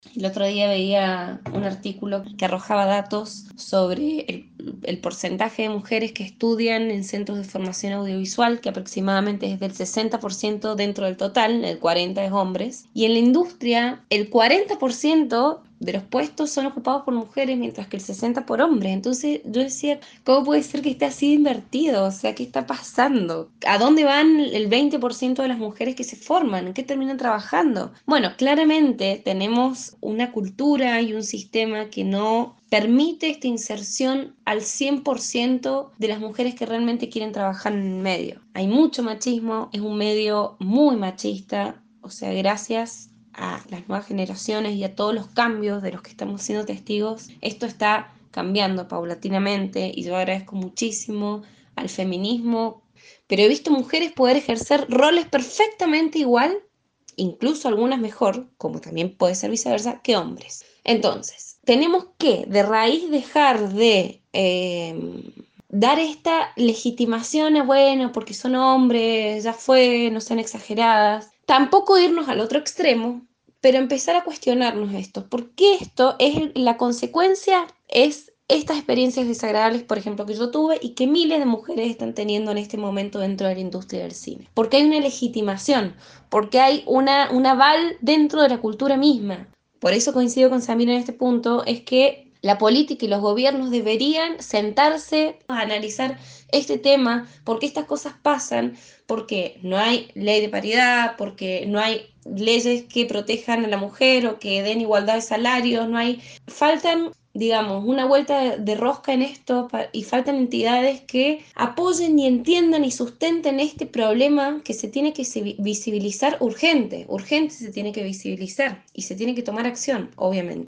El otro día veía un artículo que arrojaba datos sobre el porcentaje de mujeres que estudian en centros de formación audiovisual, que aproximadamente es del 60% dentro del total, el 40% es hombres, y en la industria el 40% de los puestos son ocupados por mujeres, mientras que el 60% por hombres. Entonces yo decía, ¿cómo puede ser que esté así invertido? O sea, ¿qué está pasando? ¿A dónde van el 20% de las mujeres que se forman? ¿En qué terminan trabajando? Bueno, claramente tenemos una cultura y un sistema que no permite esta inserción al 100% de las mujeres que realmente quieren trabajar en el medio. Hay mucho machismo, es un medio muy machista, o sea, gracias a las nuevas generaciones y a todos los cambios de los que estamos siendo testigos, esto está cambiando paulatinamente y yo agradezco muchísimo al feminismo, pero he visto mujeres poder ejercer roles perfectamente igual, incluso algunas mejor, como también puede ser viceversa, que hombres. Entonces, tenemos que de raíz dejar de dar esta legitimación a, bueno, porque son hombres, ya fue, no sean exageradas. Tampoco irnos al otro extremo, pero empezar a cuestionarnos esto. ¿Por qué esto es la consecuencia? Es estas experiencias desagradables, por ejemplo, que yo tuve y que miles de mujeres están teniendo en este momento dentro de la industria del cine. Porque hay una legitimación, porque hay un aval dentro de la cultura misma. Por eso coincido con Samir en este punto, es que la política y los gobiernos deberían sentarse a analizar este tema, por qué estas cosas pasan, porque no hay ley de paridad, porque no hay leyes que protejan a la mujer o que den igualdad de salarios, no hay, faltan, digamos, una vuelta de rosca en esto y faltan entidades que apoyen y entiendan y sustenten este problema que se tiene que visibilizar urgente, urgente se tiene que visibilizar y se tiene que tomar acción, obviamente.